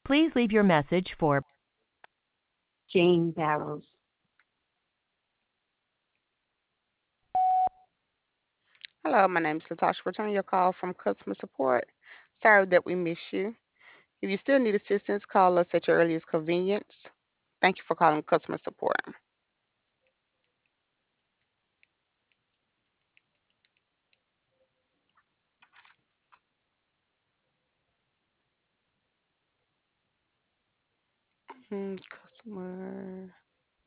Please leave your message for Jane Barrows. Hello, my name is Latasha. Returning your call from customer support. Sorry that we missed you. If you still need assistance, call us at your earliest convenience. Thank you for calling customer support. Customer.